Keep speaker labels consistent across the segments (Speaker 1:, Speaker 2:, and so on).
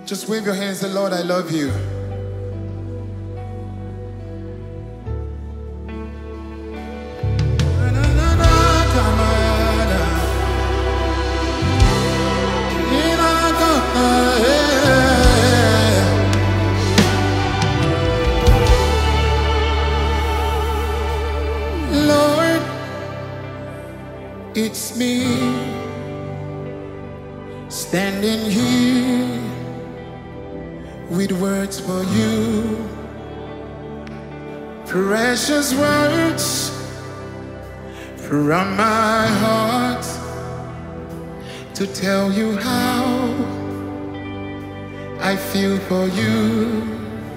Speaker 1: Just wave your hands and Lord, I love you. Lord, it's me standing here with words for you, precious words from my heart to tell you how I feel for you.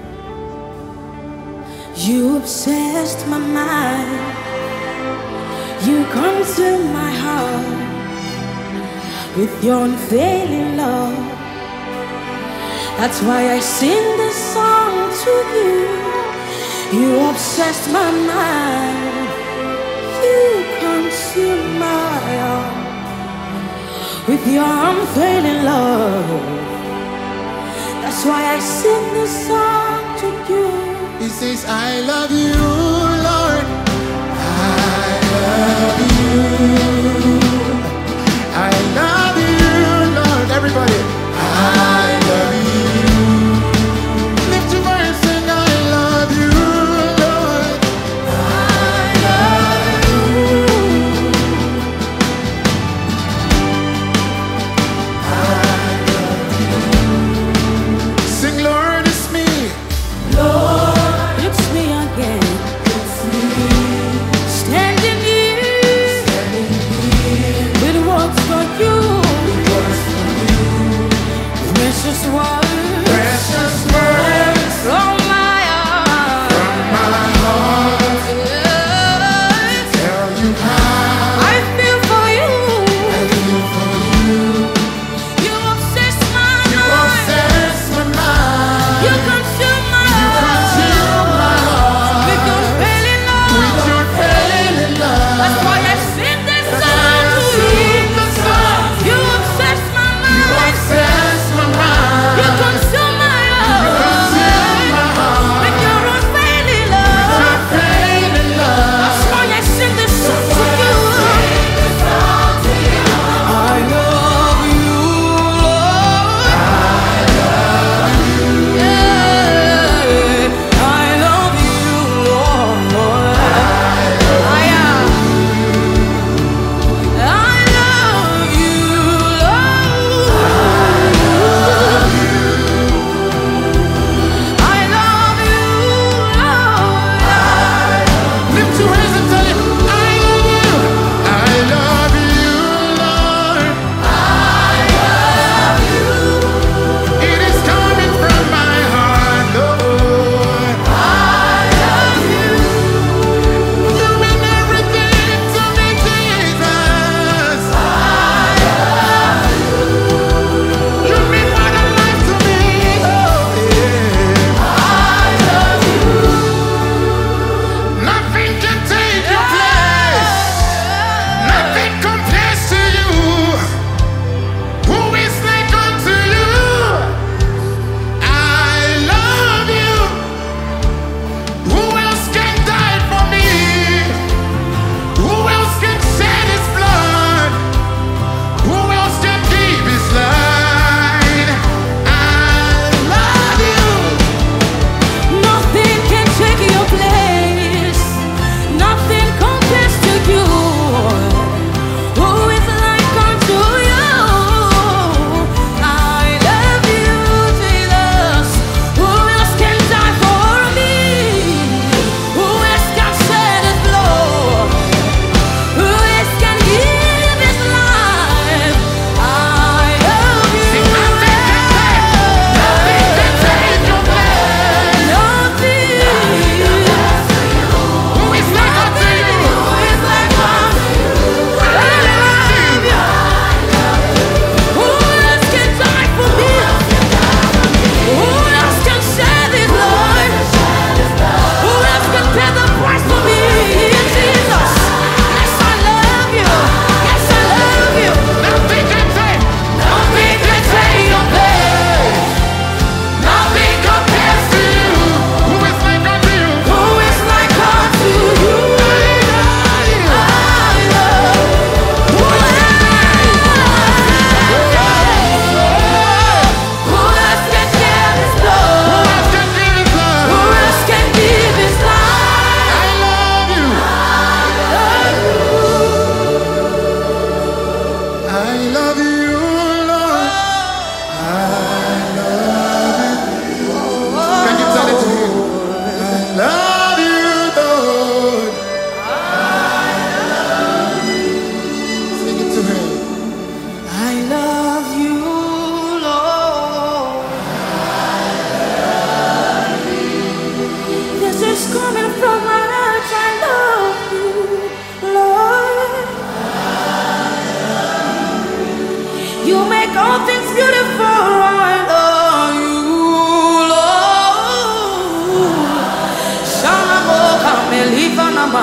Speaker 2: You obsessed my mind, you consumed my heart with your unfailing love. That's why I sing this song to you. You obsessed my mind, you consumed my heart with your unfailing love. That's why I sing this song to you.
Speaker 1: He says, I love you, Lord. I love you. I love you, Lord. Everybody, I love you. Lift your voice and I love you, Lord. I love you. I love you. Sing, Lord, it's me.
Speaker 2: Lord, it's me again.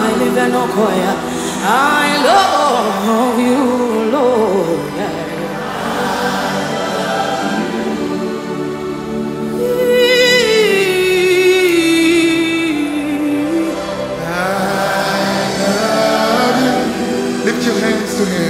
Speaker 2: I love you, Lord.
Speaker 1: Lift your hands to him.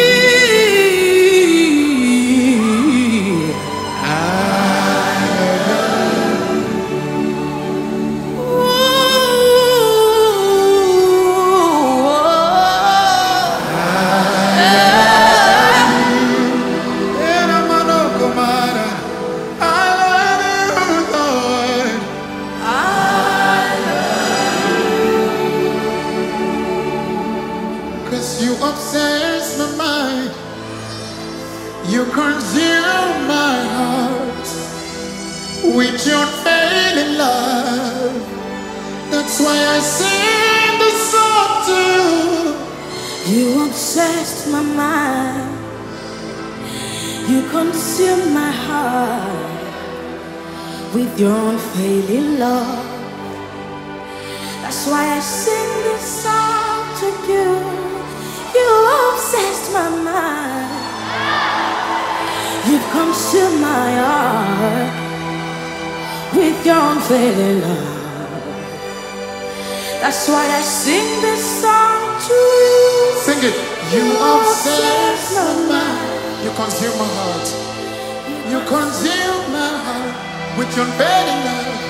Speaker 1: You obsess my mind, you consume my heart with your failing love. That's why I sing the song to you.
Speaker 2: You obsessed my mind, you consume my heart with your unfailing love. That's why I sing this song to you. You obsessed my mind, you've consumed my heart with your unfailing love. That's why I sing this song to you.
Speaker 1: Sing it. You obsess my mind, you consume my heart, you consume my heart with your unfailing love.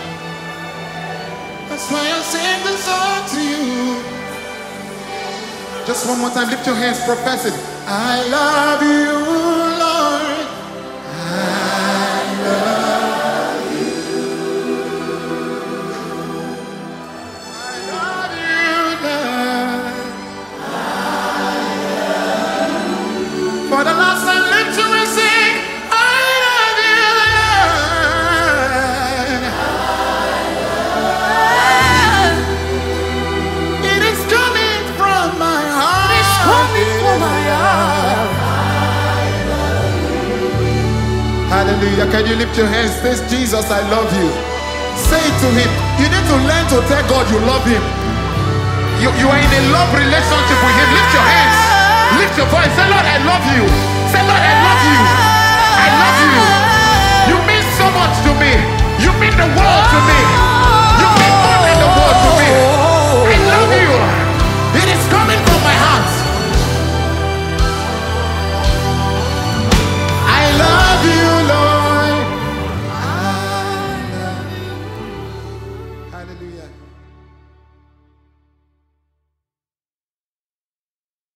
Speaker 1: That's why I sing this song to you. Just one more time, lift your hands, profess it. I love you, Lord. I love you. I love you, Lord. I love you. For the last time, lift your hands, sing. I love you, Lord. I love you. It is coming from my heart.
Speaker 2: Coming from my heart.
Speaker 1: Hallelujah. Can you lift your hands? Say, Jesus, I love you. Say it to him. You need to learn to tell God you love him. You are in a love relationship with him. Lift your hands. Lift your voice. Say, Lord, I love you. Say, Lord, I love you. I love you. You mean so much to me. You mean the world